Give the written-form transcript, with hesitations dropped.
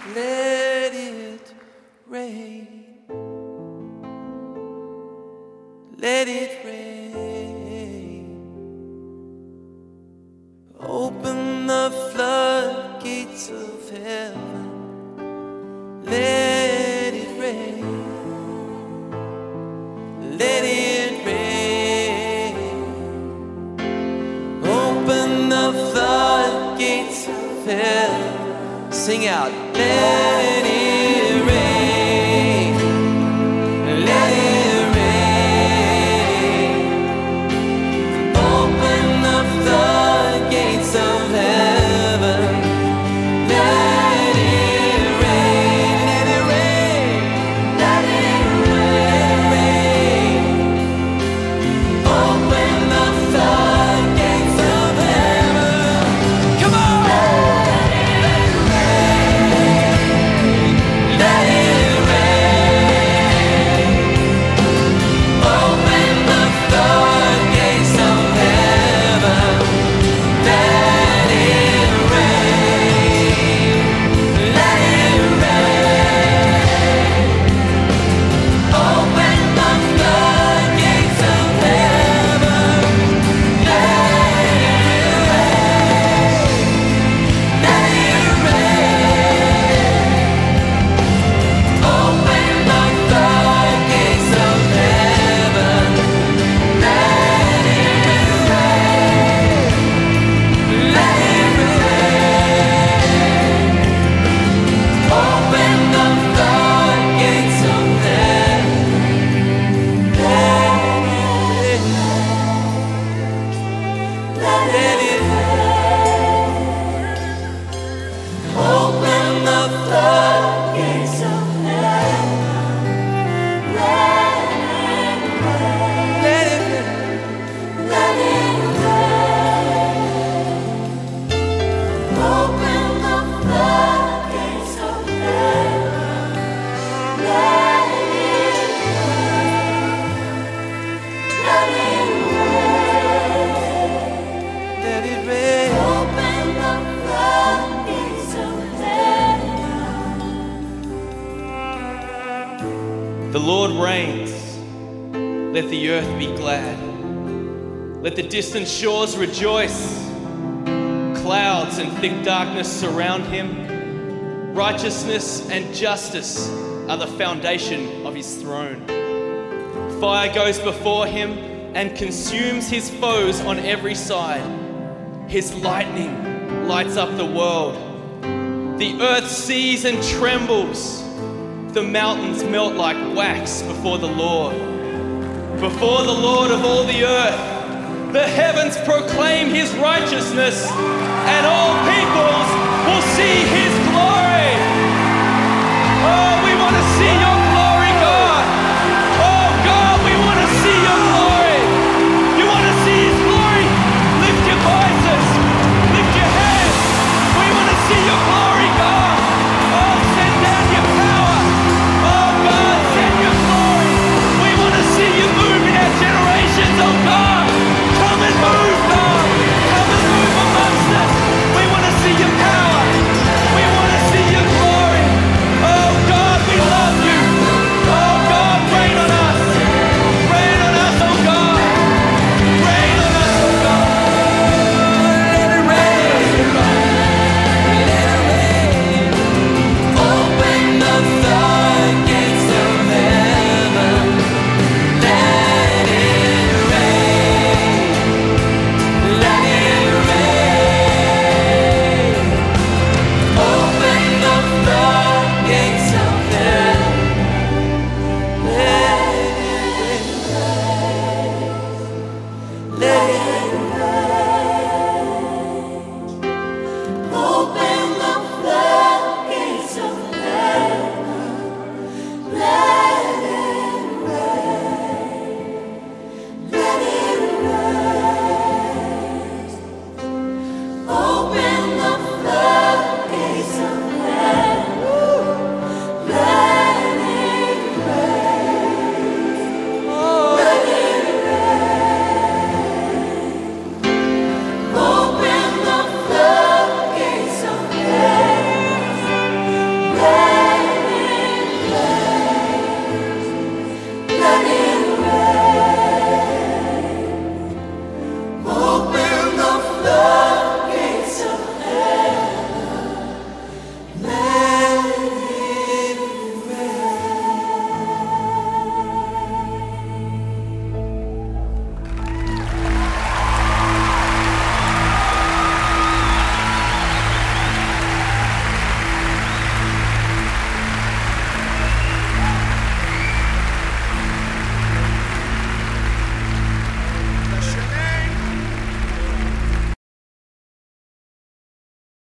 Let it rain. Let it rain. Open the floodgates of heaven. Let it rain. Let it rain. Open the floodgates of heaven. Sing out. Let it rain. Let it rain. Open the floodgates of heaven. Let it rain. Let it rain. Let it rain. Open the floodgates of heaven. Come on. The Lord reigns, let the earth be glad. Let the distant shores rejoice. Clouds and thick darkness surround him. Righteousness and justice are the foundation of his throne. Fire goes before him and consumes his foes on every side. His lightning lights up the world. The earth sees and trembles. The mountains melt like wax before the Lord of all the earth. The heavens proclaim his righteousness, and all peoples will see his